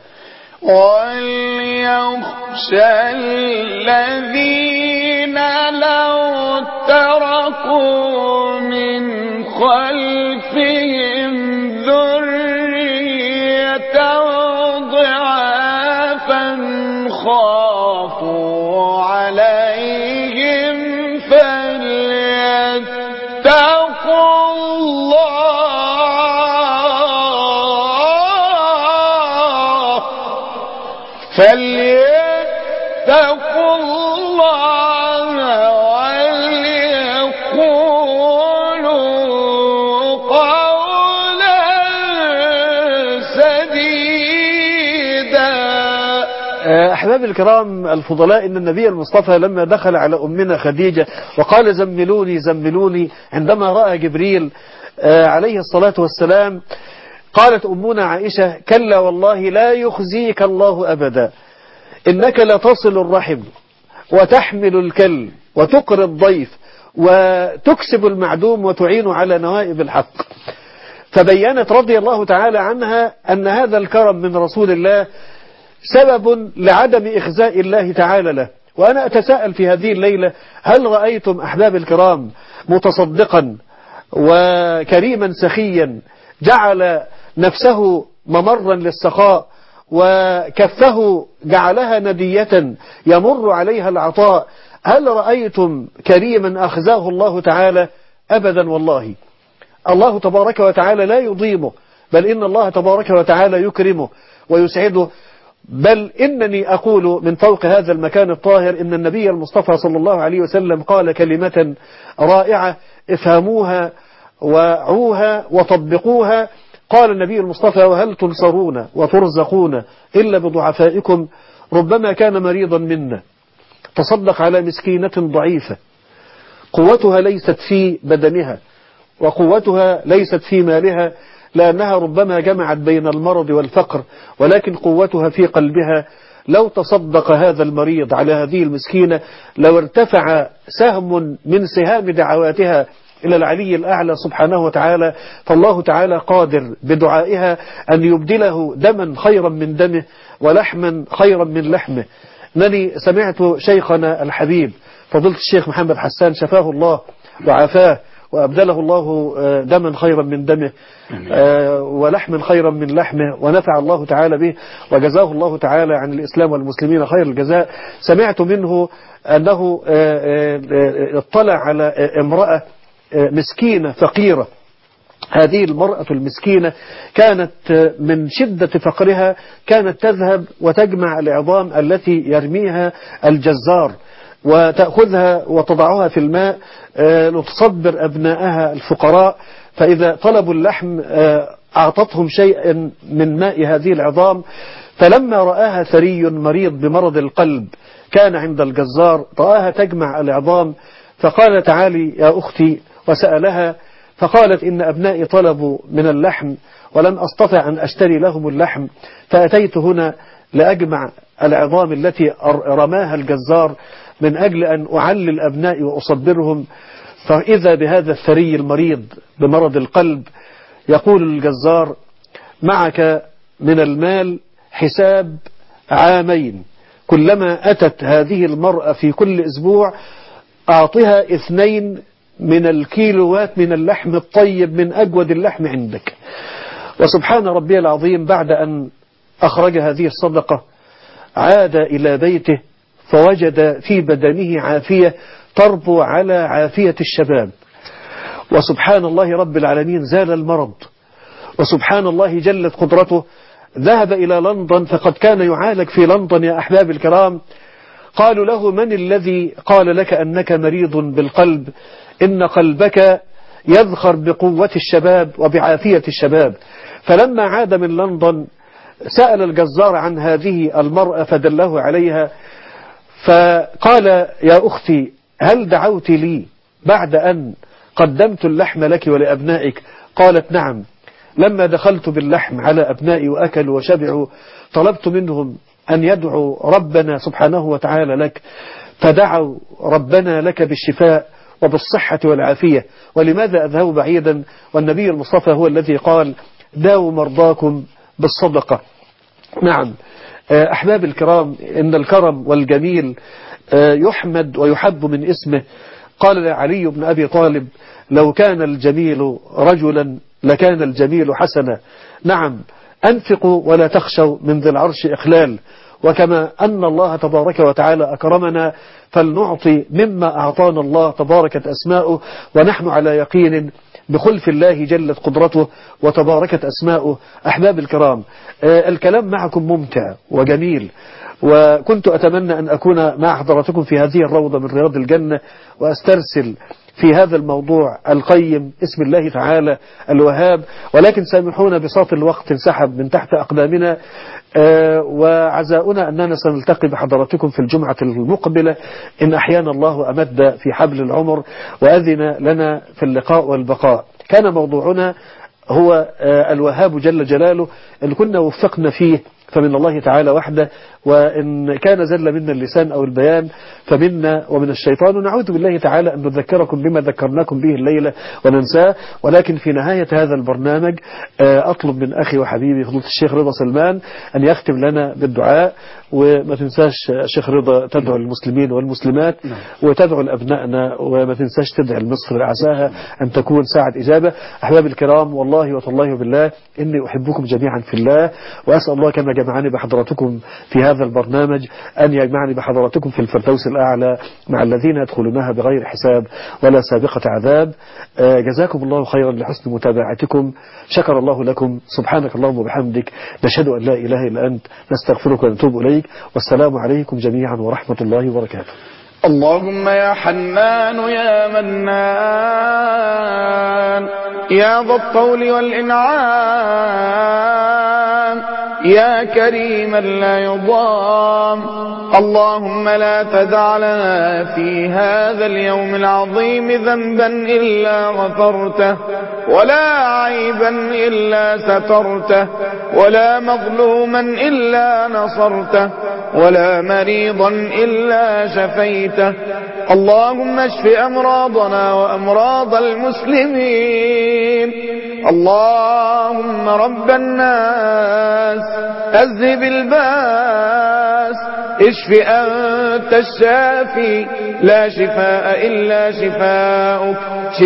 A: وليخشى الذين لو تركوا من خلفهم ذرية ضعافا خافوا عليهم فليتقوا الله فليتقوا الله وليقولوا قولا سديدا.
B: أحباب الكرام الفضلاء، إن النبي المصطفى لما دخل على أمنا خديجة وقال: زملوني زملوني، عندما رأى جبريل عليه الصلاة والسلام، قالت أمنا عائشة: كلا والله لا يخزيك الله أبدا، إنك لتصل الرحم وتحمل الكل وتقري الضيف وتكسب المعدوم وتعين على نوائب الحق. فبينت رضي الله تعالى عنها أن هذا الكرم من رسول الله سبب لعدم إخزاء الله تعالى له. وأنا أتساءل في هذه الليلة: هل رأيتم أحباب الكرام متصدقا وكريما سخيا جعل نفسه ممرا للسخاء وكفه جعلها ندية يمر عليها العطاء؟ هل رأيتم كريما أخزاه الله تعالى؟ أبدا والله. الله تبارك وتعالى لا يضيمه، بل إن الله تبارك وتعالى يكرمه ويسعده. بل إنني أقول من فوق هذا المكان الطاهر إن النبي المصطفى صلى الله عليه وسلم قال كلمة رائعة، افهموها وعوها وطبقوها. قال النبي المصطفى: وهل تنصرون وترزقون إلا بضعفائكم؟ ربما كان مريضا منا تصدق على مسكينة ضعيفة قوتها ليست في بدنها وقوتها ليست في مالها، لأنها ربما جمعت بين المرض والفقر، ولكن قوتها في قلبها. لو تصدق هذا المريض على هذه المسكينة لو ارتفع سهم من سهام دعواتها إلى العلي الأعلى سبحانه وتعالى، فالله تعالى قادر بدعائها أن يبدله دما خيرا من دمه ولحما خيرا من لحمه. أنني سمعت شيخنا الحبيب فضيلة الشيخ محمد حسان شفاه الله وعافاه وأبدله الله دما خيرا من دمه ولحما خيرا من لحمه، ونفع الله تعالى به وجزاه الله تعالى عن الإسلام والمسلمين خير الجزاء. سمعت منه أنه اطلع على امرأة مسكينة فقيرة. هذه المرأة المسكينة كانت من شدة فقرها كانت تذهب وتجمع العظام التي يرميها الجزار وتأخذها وتضعها في الماء لتصبر أبنائها الفقراء، فإذا طلبوا اللحم أعطتهم شيئا من ماء هذه العظام. فلما رآها ثري مريض بمرض القلب كان عند الجزار رآها تجمع العظام، فقال تعالي يا أختي، وسألها فقالت إن أبنائي طلبوا من اللحم ولم أستطع أن أشتري لهم اللحم، فأتيت هنا لأجمع العظام التي رماها الجزار من أجل أن أعلل أبنائي وأصبرهم. فإذا بهذا الثري المريض بمرض القلب يقول الجزار معك من المال حساب عامين، كلما أتت هذه المرأة في كل أسبوع أعطها اثنين من الكيلوات من اللحم الطيب من أجود اللحم عندك. وسبحان ربي العظيم، بعد أن أخرج هذه الصدقة عاد إلى بيته فوجد في بدنه عافية تربو على عافية الشباب. وسبحان الله رب العالمين زال المرض، وسبحان الله جلت قدرته. ذهب إلى لندن، فقد كان يعالج في لندن يا أحباب الكرام. قالوا له من الذي قال لك أنك مريض بالقلب؟ إن قلبك يذخر بقوة الشباب وبعافية الشباب. فلما عاد من لندن سأل الجزار عن هذه المرأة فدله عليها، فقال يا أختي هل دعوت لي بعد أن قدمت اللحم لك ولأبنائك؟ قالت نعم. لما دخلت باللحم على أبنائي وأكلوا وشبعوا طلبت منهم أن يدعوا ربنا سبحانه وتعالى لك، فدعوا ربنا لك بالشفاء وبالصحة والعافية. ولماذا أذهب بعيدا والنبي المصطفى هو الذي قال داووا مرضاكم بالصدقة. نعم أحباب الكرام، إن الكرم والجميل يحمد ويحب من اسمه. قال علي بن أبي طالب لو كان الجميل رجلا لكان الجميل حسنا. نعم أنفقوا ولا تخشوا من ذي العرش إخلال. وكما أن الله تبارك وتعالى أكرمنا فلنعطي مما أعطانا الله تباركت أسماؤه، ونحن على يقين بخلف الله جلت قدرته وتباركت أسماؤه. أحباب الكرام، الكلام معكم ممتع وجميل، وكنت أتمنى أن أكون مع حضراتكم في هذه الروضة من رياض الجنة وأسترسل في هذا الموضوع القيم اسم الله تعالى الوهاب، ولكن سامحونا بساط الوقت انسحب من تحت أقدامنا. آه وعزاؤنا أننا سنلتقي بحضراتكم في الجمعة المقبلة إن أحيانا الله أمد في حبل العمر وأذن لنا في اللقاء والبقاء. كان موضوعنا هو آه الوهاب جل جلاله، اللي كنا وفقنا فيه فمن الله تعالى وحده، وإن كان زل منا اللسان أو البيان فمنا ومن الشيطان. ونعوذ بالله تعالى أن نذكركم بما ذكرناكم به الليلة وننساه. ولكن في نهاية هذا البرنامج أطلب من أخي وحبيبي فضيلة الشيخ رضا سلمان أن يختم لنا بالدعاء. وما تنساش الشيخ رضا تدعو المسلمين والمسلمات وتدعو لأبنائنا، وما تنساش تدعي لمصر عساها أن تكون ساعة إجابة. أحباب الكرام، والله وتالله وبالله إني أحبكم جميعا في الله، وأسأل الله كما جمعني بحضراتكم في هذا البرنامج أن يجمعني بحضراتكم في الفردوس الأعلى مع الذين يدخلونها بغير حساب ولا سابقة عذاب. جزاكم الله خيرا لحسن متابعتكم، شكر الله لكم. سبحانك اللهم وبحمدك، نشهد أن لا إله إلا أنت، نستغفرك ونتوب إليك، والسلام عليكم جميعا ورحمة الله وبركاته.
A: اللهم يا حنان يا منان يا ذا الطول والإنعام يا كريما لا يضام، اللهم لا تدع لنا في هذا اليوم العظيم ذنبا إلا غفرته، ولا عيبا إلا سترته، ولا مظلوما إلا نصرته، ولا مريضا إلا شفيته. اللهم اشف أمراضنا وأمراض المسلمين. اللهم رب الناس أذهب الباس، اشف أنت الشافي، لا شفاء إلا شفاؤك،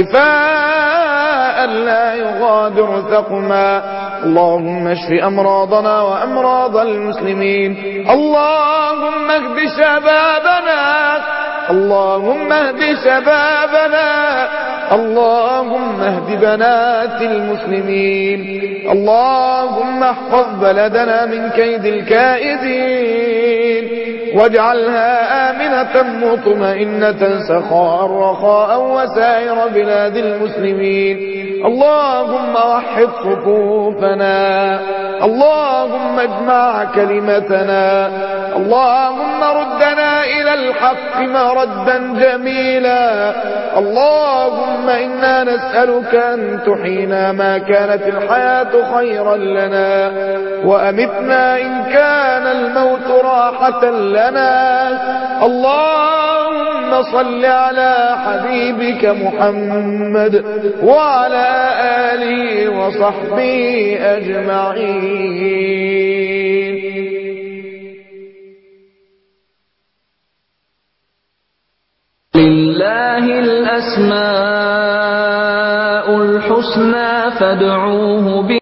A: شفاء لا يغادر سقما. اللهم اشف أمراضنا وأمراض المسلمين. اللهم اهد شبابنا، اللهم اهد شبابنا، اللهم اهد بنات المسلمين. اللهم احفظ بلدنا من كيد الكائدين. واجعلها آمنة مطمئنة سخاء رخاء وسائر بلاد المسلمين. اللهم وحد صفوفنا، اللهم اجمع كلمتنا، اللهم ردنا إلى الحق مردا جميلا. اللهم إنا نسألك أن تحينا ما كانت الحياة خيرا لنا، وأمتنا إن كان الموت راحة لنا. اللهم صل على حبيبك محمد وعلى آله وصحبه أجمعين.
D: لله الأسماء الحسنى فادعوه بها